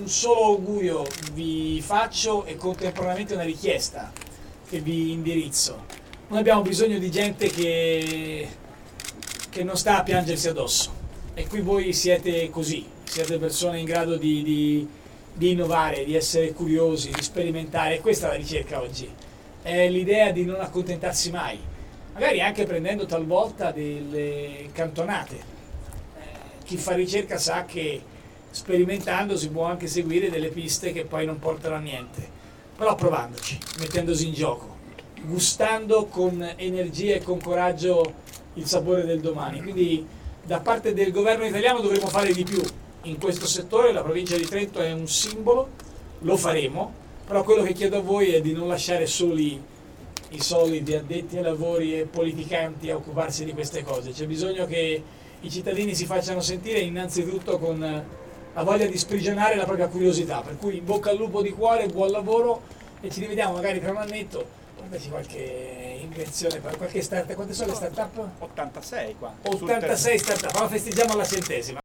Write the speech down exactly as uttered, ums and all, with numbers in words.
solo augurio vi faccio e contemporaneamente una richiesta che vi indirizzo. Noi abbiamo bisogno di gente che, che non sta a piangersi addosso, e qui voi siete così, siete persone in grado di, di, di innovare, di essere curiosi, di sperimentare, e questa è la ricerca oggi, è l'idea di non accontentarsi mai, magari anche prendendo talvolta delle cantonate. Eh, chi fa ricerca sa che sperimentando si può anche seguire delle piste che poi non portano a niente, però provandoci, mettendosi in gioco, gustando con energia e con coraggio il sapore del domani. Quindi da parte del governo italiano dovremo fare di più in questo settore, la provincia di Trento è un simbolo, lo faremo, però quello che chiedo a voi è di non lasciare soli i soliti addetti ai lavori e politicanti a occuparsi di queste cose. C'è bisogno che i cittadini si facciano sentire innanzitutto con la voglia di sprigionare la propria curiosità, per cui in bocca al lupo di cuore, buon lavoro, e ci rivediamo magari tra un annetto. Guardaci qualche invenzione, per qualche startup. Quante sono le startup? ottantasei qua. ottantasei startup, ma festeggiamo alla centesima.